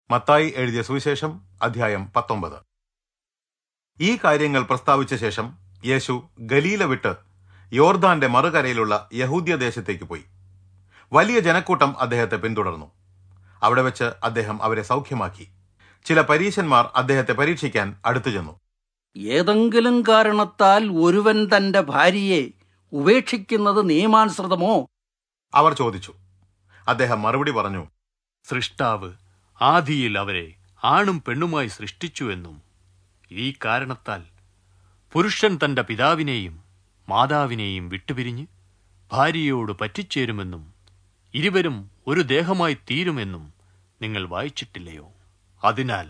മത്തായി എഴുതിയ സുവിശേഷം അധ്യായം 19. ഈ കാര്യങ്ങൾ പ്രസ്താവിച്ച ശേഷം യേശു ഗലീല വിട്ട് യോർദാന്റെ മറുകരയിലുള്ള യഹൂദ്യദേശത്തേക്ക് പോയി. വലിയ ജനക്കൂട്ടം അദ്ദേഹത്തെ പിന്തുടർന്നു. അവിടെ വെച്ച് അദ്ദേഹം അവരെ സൗഖ്യമാക്കി. ചില പരീശന്മാർ അദ്ദേഹത്തെ പരീക്ഷിക്കാൻ അടുത്തു ചെന്നു. ഏതെങ്കിലും കാരണത്താൽ ഒരുവൻ തന്റെ ഭാര്യയെ ഉപേക്ഷിക്കുന്നത് നിയമാനുസൃതമോ? അവർ ചോദിച്ചു. അദ്ദേഹം മറുപടി പറഞ്ഞു, സൃഷ്ടാവ് ആദിയിൽ അവരെ ആണും പെണ്ണുമായി സൃഷ്ടിച്ചുവെന്നും ഈ കാരണത്താൽ പുരുഷൻ തന്റെ പിതാവിനെയും മാതാവിനെയും വിട്ടുപിരിഞ്ഞ് ഭാര്യയോട് പറ്റിച്ചേരുമെന്നും ഇരുവരും ഒരു ദേഹമായി തീരുമെന്നും നിങ്ങൾ വായിച്ചിട്ടില്ലയോ? അതിനാൽ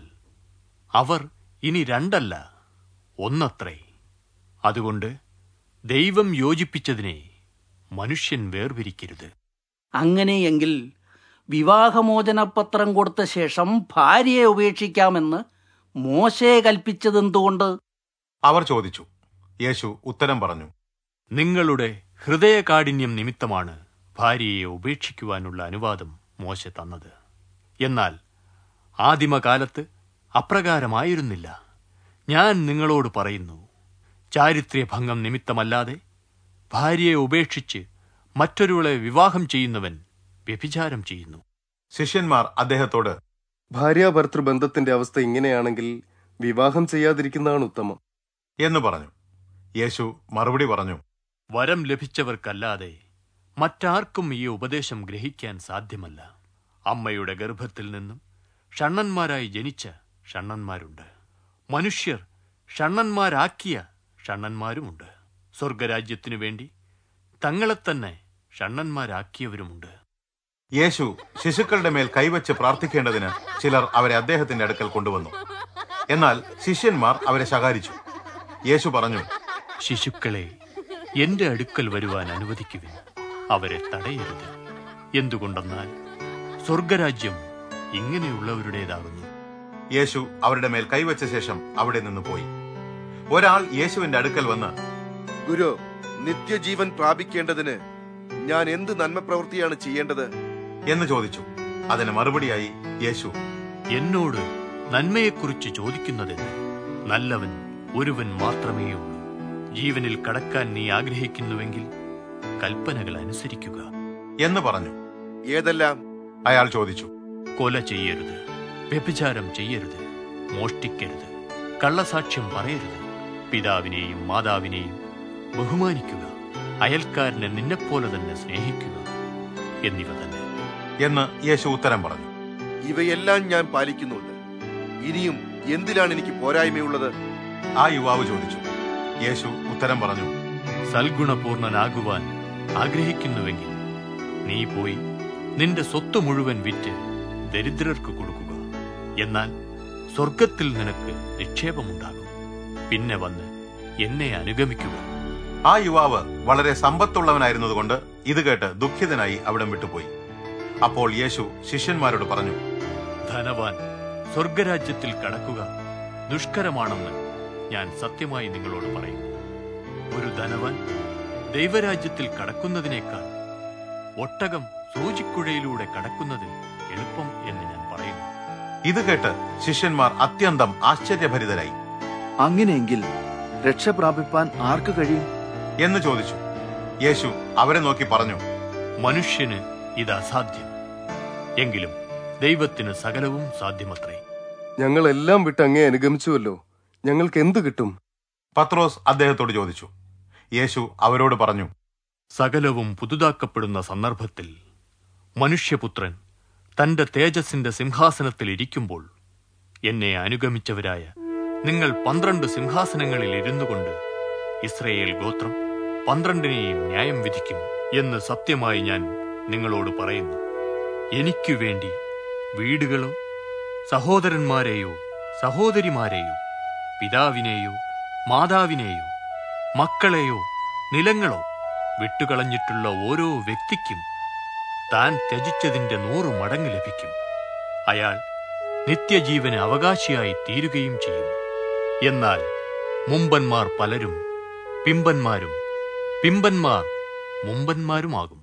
അവർ ഇനി രണ്ടല്ല, ഒന്നത്രേ. അതുകൊണ്ട് ദൈവം യോജിപ്പിച്ചതിനെ മനുഷ്യൻ വേർപിരിക്കരുത്. അങ്ങനെയെങ്കിൽ വിവാഹമോചനപത്രം കൊടുത്ത ശേഷം ഭാര്യയെ ഉപേക്ഷിക്കാമെന്ന് മോശെ കൽപ്പിച്ചതെന്തുകൊണ്ട്? അവർ ചോദിച്ചു. യേശു ഉത്തരം പറഞ്ഞു, നിങ്ങളുടെ ഹൃദയകാഠിന്യം നിമിത്തമാണ് ഭാര്യയെ ഉപേക്ഷിക്കുവാനുള്ള അനുവാദം മോശെ തന്നത്. എന്നാൽ ആദിമകാലത്ത് അപ്രകാരമായിരുന്നില്ല. ഞാൻ നിങ്ങളോട് പറയുന്നു, ചാരിത്ര്യഭംഗം നിമിത്തമല്ലാതെ ഭാര്യയെ ഉപേക്ഷിച്ച് മറ്റൊരുവളെ വിവാഹം ചെയ്യുന്നവൻ വ്യഭിചാരം ചെയ്യുന്നു. ശിഷ്യന്മാർ അദ്ദേഹത്തോട്, ഭാര്യാഭർത്തൃബന്ധത്തിന്റെ അവസ്ഥ ഇങ്ങനെയാണെങ്കിൽ വിവാഹം ചെയ്യാതിരിക്കുന്നതാണ് ഉത്തമം എന്ന് പറഞ്ഞു. യേശു മറുപടി പറഞ്ഞു, വരം ലഭിച്ചവർക്കല്ലാതെ മറ്റാർക്കും ഈ ഉപദേശം ഗ്രഹിക്കാൻ സാധ്യമല്ല. അമ്മയുടെ ഗർഭത്തിൽ നിന്നും ഷണ്ണന്മാരായി ജനിച്ച ഷണ്ണന്മാരുണ്ട്. മനുഷ്യർ ഷണ്ണന്മാരാക്കിയ ഷണ്ണന്മാരുമുണ്ട്. സ്വർഗരാജ്യത്തിനു വേണ്ടി തങ്ങളെത്തന്നെ ഷണ്ണന്മാരാക്കിയവരുമുണ്ട്. യേശു ശിശുക്കളുടെ മേൽ കൈവച്ച് പ്രാർത്ഥിക്കേണ്ടതിന് ചിലർ അവരെ അദ്ദേഹത്തിന്റെ അടുക്കൽ കൊണ്ടുവന്നു. എന്നാൽ ശിഷ്യന്മാർ അവരെ ശകാരിച്ചു. യേശു പറഞ്ഞു, ശിശുക്കളെ എന്റെ അടുക്കൽ വരുവാൻ അനുവദിക്കുവിൻ, അവരെ തടയരുത്. എന്തുകൊണ്ടെന്നാൽ സ്വർഗരാജ്യം ഇങ്ങനെയുള്ളവരുടേതാകുന്നു. യേശു അവരുടെ മേൽ കൈവച്ച ശേഷം അവിടെ നിന്ന് പോയി. ഒരാൾ യേശുവിന്റെ അടുക്കൽ വന്ന്, ഗുരു, നിത്യജീവൻ പ്രാപിക്കേണ്ടതിന് ഞാൻ എന്ത് നന്മ പ്രവൃത്തിയാണ് ചെയ്യേണ്ടത് എന്ന് ചോദിച്ചു. അതിന് മറുപടിയായി യേശു, എന്നോട് നന്മയെക്കുറിച്ച് ചോദിക്കുന്നതിന് നല്ലവൻ ഒരുവൻ മാത്രമേ ഉള്ളൂ. ജീവനിൽ കടക്കാൻ നീ ആഗ്രഹിക്കുന്നുവെങ്കിൽ കൽപ്പനകൾ അനുസരിക്കുക എന്ന് പറഞ്ഞു. ഏതെല്ലാം? അയാൾ ചോദിച്ചു. കൊല ചെയ്യരുത്, വ്യഭിചാരം ചെയ്യരുത്, മോഷ്ടിക്കരുത്, കള്ളസാക്ഷ്യം പറയരുത്, പിതാവിനെയും മാതാവിനെയും ബഹുമാനിക്കുക, അയൽക്കാരനെ നിന്നെപ്പോലെ തന്നെ സ്നേഹിക്കുക എന്നിവ തന്നെ എന്ന് യേശു ഉത്തരം പറഞ്ഞു. ഇവയെല്ലാം ഞാൻ പാലിക്കുന്നുണ്ട്. ഇനിയും എന്തിലാണ് എനിക്ക് പോരായ്മയുള്ളത്? ആ യുവാവ് ചോദിച്ചു. യേശു ഉത്തരം പറഞ്ഞു, സൽഗുണപൂർണനാകുവാൻ ആഗ്രഹിക്കുന്നുവെങ്കിൽ നീ പോയി നിന്റെ സ്വത്ത് മുഴുവൻ വിറ്റ് ദരിദ്രർക്ക് കൊടുക്കുക. എന്നാൽ സ്വർഗത്തിൽ നിനക്ക് നിക്ഷേപമുണ്ടാകും. പിന്നെ വന്ന് എന്നെ അനുഗമിക്കുക. ആ യുവാവ് വളരെ സമ്പത്തുള്ളവനായിരുന്നതുകൊണ്ട് ഇത് കേട്ട് ദുഃഖിതനായി അവിടം വിട്ടുപോയി. അപ്പോൾ യേശു ശിഷ്യന്മാരോട് പറഞ്ഞു, ധനവാൻ സ്വർഗരാജ്യത്തിൽ കടക്കുക ദുഷ്കരമാണെന്ന് ഞാൻ സത്യമായി നിങ്ങളോട് പറയുന്നു. ഒരു ധനവാൻ ദൈവരാജ്യത്തിൽ കടക്കുന്നതിനേക്കാൾ ഒട്ടകം സൂചിക്കുഴയിലൂടെ കടക്കുന്നത് എളുപ്പം എന്ന് ഞാൻ പറയുന്നു. ഇത് കേട്ട് ശിഷ്യന്മാർ അത്യന്തം ആശ്ചര്യഭരിതരായി. അങ്ങനെയെങ്കിൽ രക്ഷ പ്രാപിപ്പാൻ ആർക്ക് കഴിയും എന്ന് ചോദിച്ചു. യേശു അവരെ നോക്കി പറഞ്ഞു, മനുഷ്യന് ഇത് അസാധ്യം, എങ്കിലും ദൈവത്തിന് സകലവും സാധ്യമത്രേ. ഞങ്ങളെല്ലാം വിട്ട് അങ്ങേ അനുഗമിച്ചുവല്ലോ, ഞങ്ങൾക്ക് എന്ത് കിട്ടും? പത്രോസ് അദ്ദേഹത്തോട് ചോദിച്ചു. യേശു അവരോട് പറഞ്ഞു, സകലവും പുതുതാക്കപ്പെടുന്ന സന്ദർഭത്തിൽ മനുഷ്യപുത്രൻ തന്റെ തേജസ്സിന്റെ സിംഹാസനത്തിൽ ഇരിക്കുമ്പോൾ എന്നെ അനുഗമിച്ചവരായ നിങ്ങൾ 12 സിംഹാസനങ്ങളിൽ ഇരുന്നു കൊണ്ട് ഇസ്രയേൽ ഗോത്രം 12നെയും ന്യായം വിധിക്കും എന്ന് സത്യമായി ഞാൻ നിങ്ങളോട് പറയുന്നു. എനിക്കു വേണ്ടി വീടുകളോ സഹോദരന്മാരെയോ സഹോദരിമാരെയോ പിതാവിനെയോ മാതാവിനെയോ മക്കളെയോ നിലങ്ങളോ വിട്ടുകളഞ്ഞിട്ടുള്ള ഓരോ വ്യക്തിക്കും താൻ ത്യജിച്ചതിന്റെ 100 മടങ്ങ് ലഭിക്കും. അയാൾ നിത്യജീവന് അവകാശിയായി തീരുകയും ചെയ്യും. എന്നാൽ മുമ്പന്മാർ പലരും പിമ്പന്മാരും പിമ്പന്മാർ മുമ്പന്മാരുമാകും.